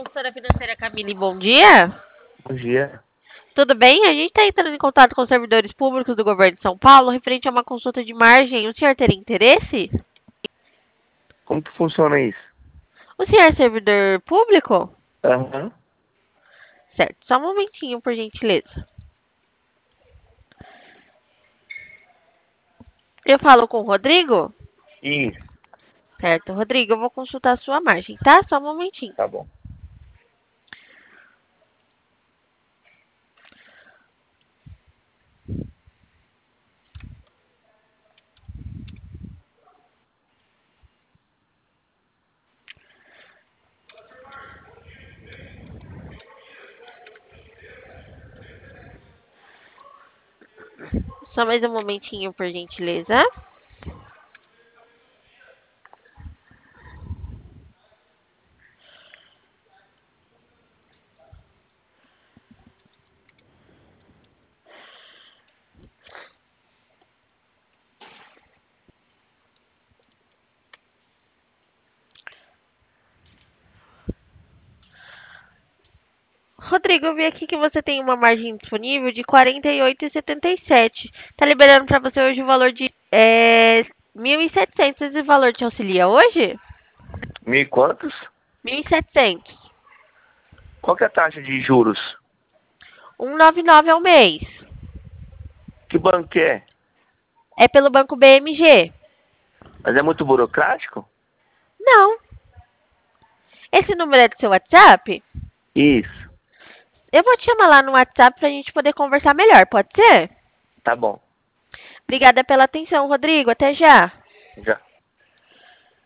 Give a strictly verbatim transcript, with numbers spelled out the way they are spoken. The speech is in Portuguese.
Consultora financeira Camille, bom dia. Bom dia. Tudo bem? A gente está entrando em contato com os servidores públicos do governo de São Paulo referente a uma consulta de margem. O senhor teria interesse? Como que funciona isso? O senhor é servidor público? Aham. Certo. Só um momentinho, por gentileza. Eu falo com o Rodrigo? Isso, Certo. Rodrigo, eu vou consultar a sua margem, tá? Só um momentinho. tá bom. Só mais um momentinho, por gentileza. Rodrigo, eu vi aqui que você tem uma margem disponível de quarenta e oito vírgula setenta e sete. Tá liberando para você hoje o valor de é, mil e setecentos. Esse valor te auxilia hoje? Mil e quantos? mil e setecentos. Qual que é a taxa de juros? cento e noventa e nove ao mês. Que banco que é? É pelo banco B M G? Mas é muito burocrático? Não. Esse número é do seu WhatsApp? Isso, Eu vou te chamar lá no WhatsApp pra gente poder conversar melhor, pode ser? tá bom. Obrigada pela atenção, Rodrigo. Até já. Já.